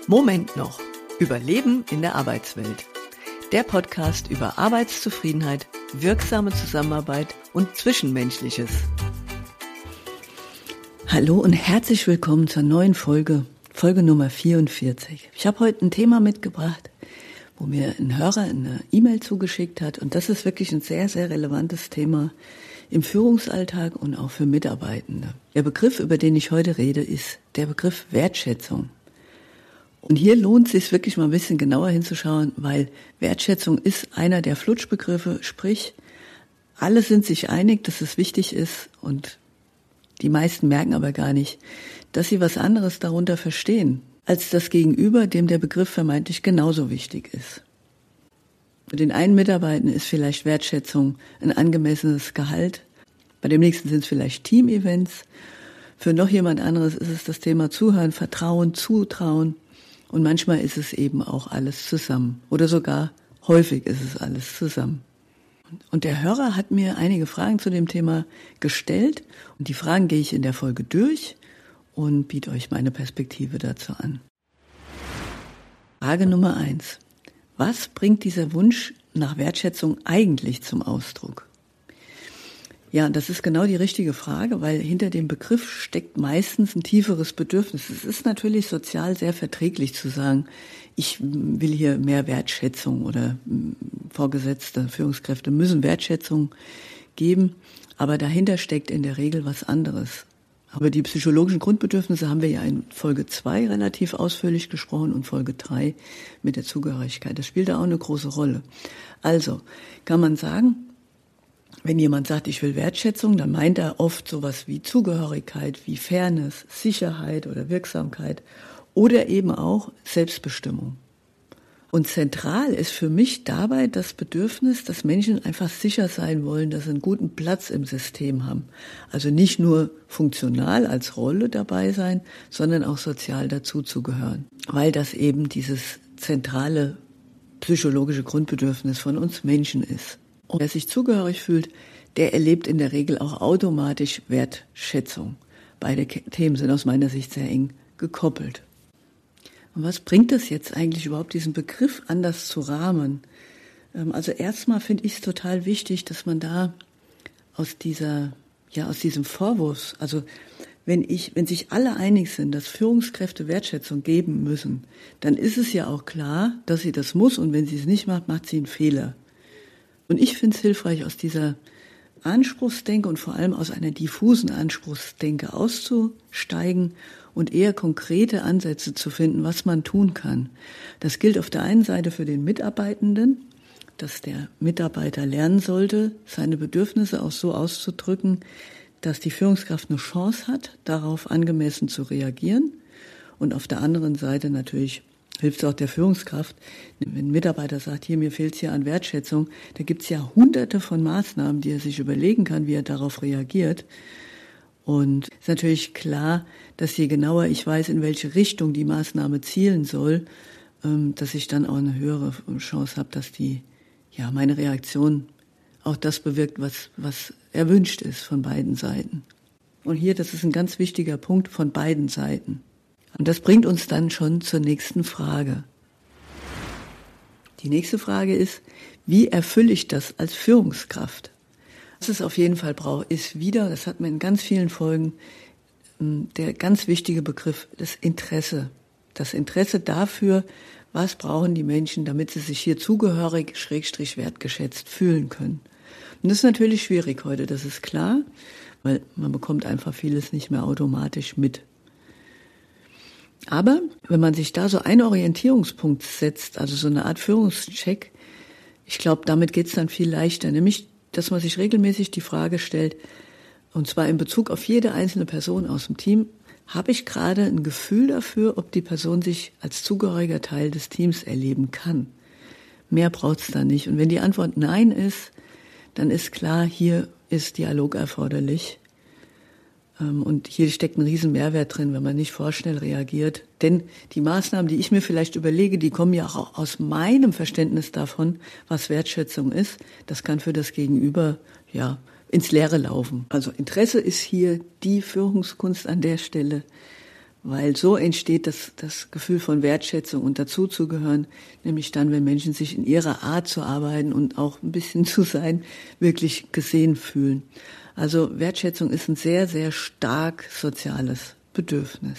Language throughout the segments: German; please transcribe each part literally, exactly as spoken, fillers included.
Moment noch. Überleben in der Arbeitswelt. Der Podcast über Arbeitszufriedenheit, wirksame Zusammenarbeit und Zwischenmenschliches. Hallo und herzlich willkommen zur neuen Folge, Folge Nummer vierundvierzig. Ich habe heute ein Thema mitgebracht, wo mir ein Hörer eine E-Mail zugeschickt hat. Und das ist wirklich ein sehr, sehr relevantes Thema im Führungsalltag und auch für Mitarbeitende. Der Begriff, über den ich heute rede, ist der Begriff Wertschätzung. Und hier lohnt es sich wirklich mal ein bisschen genauer hinzuschauen, weil Wertschätzung ist einer der Flutschbegriffe, sprich, alle sind sich einig, dass es wichtig ist und die meisten merken aber gar nicht, dass sie was anderes darunter verstehen, als das Gegenüber, dem der Begriff vermeintlich genauso wichtig ist. Für den einen Mitarbeitenden ist vielleicht Wertschätzung ein angemessenes Gehalt, bei dem nächsten sind es vielleicht Team-Events, für noch jemand anderes ist es das Thema Zuhören, Vertrauen, Zutrauen. Und manchmal ist es eben auch alles zusammen. Oder sogar häufig ist es alles zusammen. Und der Hörer hat mir einige Fragen zu dem Thema gestellt. Und die Fragen gehe ich in der Folge durch und biete euch meine Perspektive dazu an. Frage Nummer eins. Was bringt dieser Wunsch nach Wertschätzung eigentlich zum Ausdruck? Ja, das ist genau die richtige Frage, weil hinter dem Begriff steckt meistens ein tieferes Bedürfnis. Es ist natürlich sozial sehr verträglich zu sagen, ich will hier mehr Wertschätzung oder Vorgesetzte, Führungskräfte müssen Wertschätzung geben, aber dahinter steckt in der Regel was anderes. Aber die psychologischen Grundbedürfnisse haben wir ja in Folge zwei relativ ausführlich gesprochen und Folge drei mit der Zugehörigkeit. Das spielt da auch eine große Rolle. Also kann man sagen, wenn jemand sagt, ich will Wertschätzung, dann meint er oft sowas wie Zugehörigkeit, wie Fairness, Sicherheit oder Wirksamkeit oder eben auch Selbstbestimmung. Und zentral ist für mich dabei das Bedürfnis, dass Menschen einfach sicher sein wollen, dass sie einen guten Platz im System haben. Also nicht nur funktional als Rolle dabei sein, sondern auch sozial dazuzugehören. Weil das eben dieses zentrale psychologische Grundbedürfnis von uns Menschen ist. Und wer sich zugehörig fühlt, der erlebt in der Regel auch automatisch Wertschätzung. Beide Themen sind aus meiner Sicht sehr eng gekoppelt. Und was bringt es jetzt eigentlich überhaupt, diesen Begriff anders zu rahmen? Also erstmal finde ich es total wichtig, dass man da aus dieser, ja, aus diesem Vorwurf, also wenn ich, wenn sich alle einig sind, dass Führungskräfte Wertschätzung geben müssen, dann ist es ja auch klar, dass sie das muss und wenn sie es nicht macht, macht sie einen Fehler. Und ich finde es hilfreich, aus dieser Anspruchsdenke und vor allem aus einer diffusen Anspruchsdenke auszusteigen und eher konkrete Ansätze zu finden, was man tun kann. Das gilt auf der einen Seite für den Mitarbeitenden, dass der Mitarbeiter lernen sollte, seine Bedürfnisse auch so auszudrücken, dass die Führungskraft eine Chance hat, darauf angemessen zu reagieren. Und auf der anderen Seite natürlich hilft es auch der Führungskraft, wenn ein Mitarbeiter sagt, hier, mir fehlt es hier an Wertschätzung, da gibt es ja hunderte von Maßnahmen, die er sich überlegen kann, wie er darauf reagiert. Und es ist natürlich klar, dass je genauer ich weiß, in welche Richtung die Maßnahme zielen soll, dass ich dann auch eine höhere Chance habe, dass die, ja, meine Reaktion auch das bewirkt, was, was erwünscht ist von beiden Seiten. Und hier, das ist ein ganz wichtiger Punkt, von beiden Seiten. Und das bringt uns dann schon zur nächsten Frage. Die nächste Frage ist, wie erfülle ich das als Führungskraft? Was es auf jeden Fall braucht, ist wieder, das hat man in ganz vielen Folgen, der ganz wichtige Begriff, das Interesse. Das Interesse dafür, was brauchen die Menschen, damit sie sich hier zugehörig, schrägstrich wertgeschätzt fühlen können. Und das ist natürlich schwierig heute, das ist klar, weil man bekommt einfach vieles nicht mehr automatisch mit. Aber wenn man sich da so einen Orientierungspunkt setzt, also so eine Art Führungscheck, ich glaube, damit geht's dann viel leichter. Nämlich, dass man sich regelmäßig die Frage stellt, und zwar in Bezug auf jede einzelne Person aus dem Team, habe ich gerade ein Gefühl dafür, ob die Person sich als zugehöriger Teil des Teams erleben kann. Mehr braucht's da nicht. Und wenn die Antwort Nein ist, dann ist klar, hier ist Dialog erforderlich. Und hier steckt ein riesen Mehrwert drin, wenn man nicht vorschnell reagiert. Denn die Maßnahmen, die ich mir vielleicht überlege, die kommen ja auch aus meinem Verständnis davon, was Wertschätzung ist. Das kann für das Gegenüber, ja, ins Leere laufen. Also Interesse ist hier die Führungskunst an der Stelle, Weil so entsteht das, das Gefühl von Wertschätzung und dazuzugehören, nämlich dann, wenn Menschen sich in ihrer Art zu arbeiten und auch ein bisschen zu sein, wirklich gesehen fühlen. Also Wertschätzung ist ein sehr, sehr stark soziales Bedürfnis.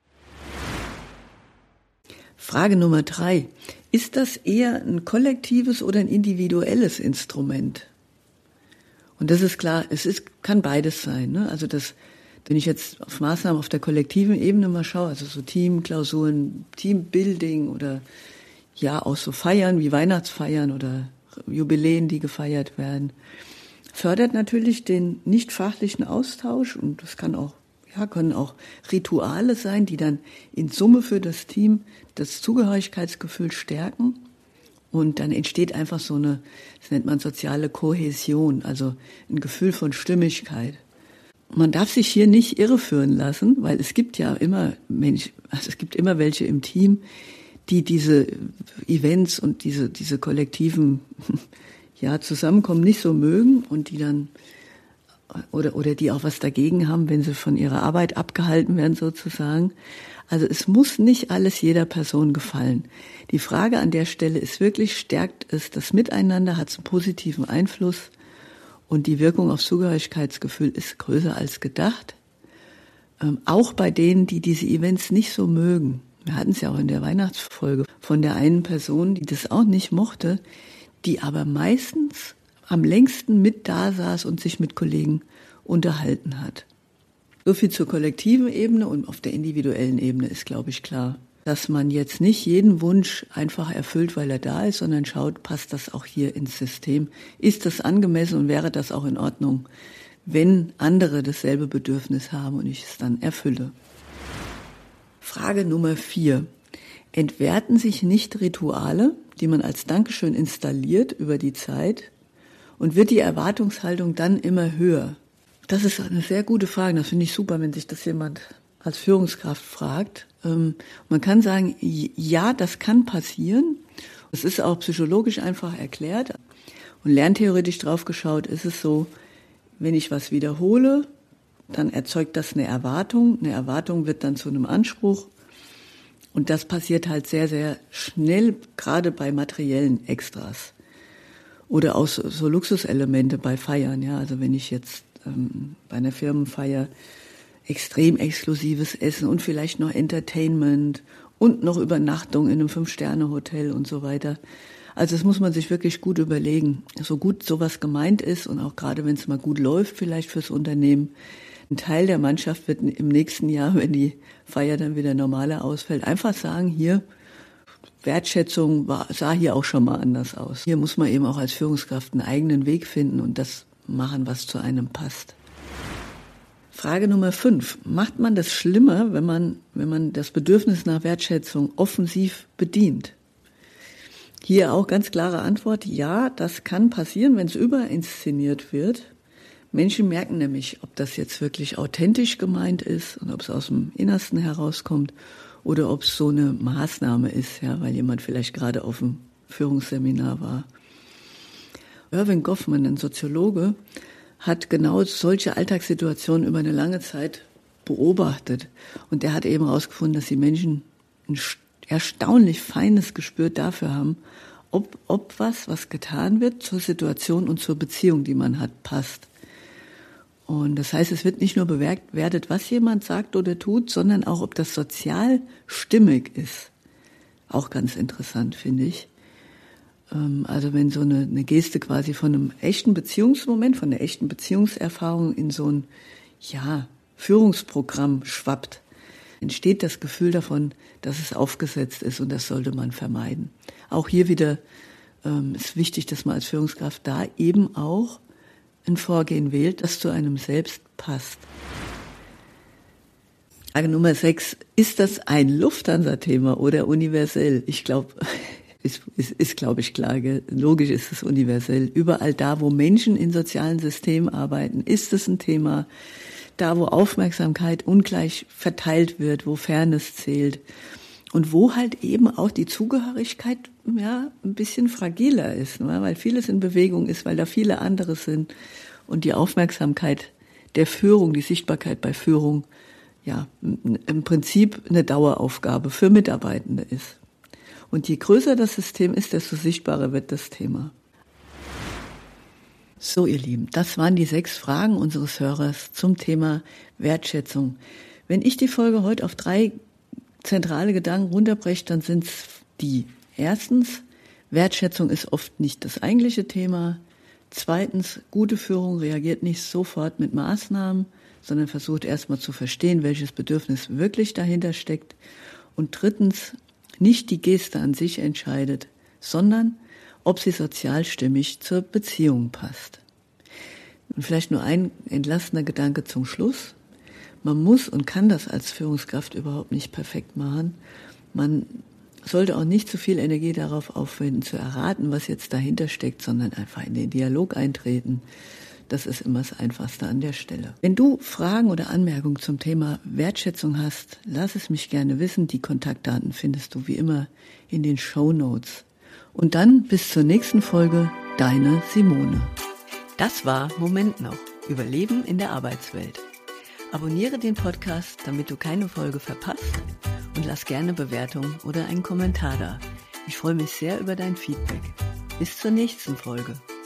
Frage Nummer drei. Ist das eher ein kollektives oder ein individuelles Instrument? Und das ist klar, es ist, kann beides sein, ne? Also das, wenn ich jetzt auf Maßnahmen auf der kollektiven Ebene mal schaue, also so Teamklausuren, Teambuilding oder ja auch so Feiern wie Weihnachtsfeiern oder Jubiläen, die gefeiert werden, fördert natürlich den nicht fachlichen Austausch und das kann auch, ja, können auch Rituale sein, die dann in Summe für das Team das Zugehörigkeitsgefühl stärken. Und dann entsteht einfach so eine, das nennt man soziale Kohäsion, also ein Gefühl von Stimmigkeit. Man darf sich hier nicht irreführen lassen, weil es gibt ja immer Mensch, also es gibt immer welche im Team, die diese Events und diese diese kollektiven ja Zusammenkommen nicht so mögen und die dann oder oder die auch was dagegen haben, wenn sie von ihrer Arbeit abgehalten werden sozusagen. Also es muss nicht alles jeder Person gefallen. Die Frage an der Stelle ist wirklich, stärkt es das Miteinander, hat es einen positiven Einfluss? Und die Wirkung aufs Zugehörigkeitsgefühl ist größer als gedacht. Ähm, auch bei denen, die diese Events nicht so mögen. Wir hatten es ja auch in der Weihnachtsfolge von der einen Person, die das auch nicht mochte, die aber meistens am längsten mit da saß und sich mit Kollegen unterhalten hat. So viel zur kollektiven Ebene und auf der individuellen Ebene ist, glaube ich, klar, dass man jetzt nicht jeden Wunsch einfach erfüllt, weil er da ist, sondern schaut, passt das auch hier ins System? Ist das angemessen und wäre das auch in Ordnung, wenn andere dasselbe Bedürfnis haben und ich es dann erfülle? Frage Nummer vier. Entwerten sich nicht Rituale, die man als Dankeschön installiert über die Zeit und wird die Erwartungshaltung dann immer höher? Das ist eine sehr gute Frage. Das finde ich super, wenn sich das jemand als Führungskraft fragt. Ähm, man kann sagen, ja, das kann passieren. Es ist auch psychologisch einfach erklärt. Und lerntheoretisch drauf geschaut ist es so, wenn ich was wiederhole, dann erzeugt das eine Erwartung. Eine Erwartung wird dann zu einem Anspruch. Und das passiert halt sehr, sehr schnell, gerade bei materiellen Extras. Oder auch so, so Luxuselemente bei Feiern. Ja, also wenn ich jetzt ähm, bei einer Firmenfeier extrem exklusives Essen und vielleicht noch Entertainment und noch Übernachtung in einem Fünf-Sterne-Hotel und so weiter. Also das muss man sich wirklich gut überlegen. So gut sowas gemeint ist und auch gerade wenn es mal gut läuft vielleicht fürs Unternehmen, ein Teil der Mannschaft wird im nächsten Jahr, wenn die Feier dann wieder normaler ausfällt, einfach sagen, hier, Wertschätzung war, sah hier auch schon mal anders aus. Hier muss man eben auch als Führungskraft einen eigenen Weg finden und das machen, was zu einem passt. Frage Nummer fünf. Macht man das schlimmer, wenn man, wenn man das Bedürfnis nach Wertschätzung offensiv bedient? Hier auch ganz klare Antwort. Ja, das kann passieren, wenn es überinszeniert wird. Menschen merken nämlich, ob das jetzt wirklich authentisch gemeint ist und ob es aus dem Innersten herauskommt oder ob es so eine Maßnahme ist, ja, weil jemand vielleicht gerade auf einem Führungsseminar war. Irving Goffman, ein Soziologe, hat genau solche Alltagssituationen über eine lange Zeit beobachtet. Und der hat eben herausgefunden, dass die Menschen ein erstaunlich feines Gespür dafür haben, ob, ob was, was getan wird, zur Situation und zur Beziehung, die man hat, passt. Und das heißt, es wird nicht nur bewertet, was jemand sagt oder tut, sondern auch, ob das sozial stimmig ist. Auch ganz interessant, finde ich. Also wenn so eine, eine Geste quasi von einem echten Beziehungsmoment, von der echten Beziehungserfahrung in so ein, ja, Führungsprogramm schwappt, entsteht das Gefühl davon, dass es aufgesetzt ist und das sollte man vermeiden. Auch hier wieder ähm, ist wichtig, dass man als Führungskraft da eben auch ein Vorgehen wählt, das zu einem selbst passt. Frage Nummer sechs. Ist das ein Lufthansa-Thema oder universell? Ich glaube, ist, ist, ist glaube ich klar, gell? Logisch ist es universell. Überall da, wo Menschen in sozialen Systemen arbeiten, ist es ein Thema. Da, wo Aufmerksamkeit ungleich verteilt wird, wo Fairness zählt und wo halt eben auch die Zugehörigkeit ja ein bisschen fragiler ist, ne? Weil vieles in Bewegung ist, weil da viele andere sind und die Aufmerksamkeit der Führung, die Sichtbarkeit bei Führung ja, im Prinzip eine Daueraufgabe für Mitarbeitende ist. Und je größer das System ist, desto sichtbarer wird das Thema. So, ihr Lieben, das waren die sechs Fragen unseres Hörers zum Thema Wertschätzung. Wenn ich die Folge heute auf drei zentrale Gedanken runterbreche, dann sind es die. Erstens, Wertschätzung ist oft nicht das eigentliche Thema. Zweitens, gute Führung reagiert nicht sofort mit Maßnahmen, sondern versucht erstmal zu verstehen, welches Bedürfnis wirklich dahinter steckt. Und drittens, nicht die Geste an sich entscheidet, sondern ob sie sozial stimmig zur Beziehung passt. Und vielleicht nur ein entlastender Gedanke zum Schluss. Man muss und kann das als Führungskraft überhaupt nicht perfekt machen. Man sollte auch nicht zu viel Energie darauf aufwenden, zu erraten, was jetzt dahinter steckt, sondern einfach in den Dialog eintreten. Das ist immer das Einfachste an der Stelle. Wenn du Fragen oder Anmerkungen zum Thema Wertschätzung hast, lass es mich gerne wissen. Die Kontaktdaten findest du wie immer in den Shownotes. Und dann bis zur nächsten Folge, deine Simone. Das war Moment noch, Überleben in der Arbeitswelt. Abonniere den Podcast, damit du keine Folge verpasst und lass gerne Bewertung oder einen Kommentar da. Ich freue mich sehr über dein Feedback. Bis zur nächsten Folge.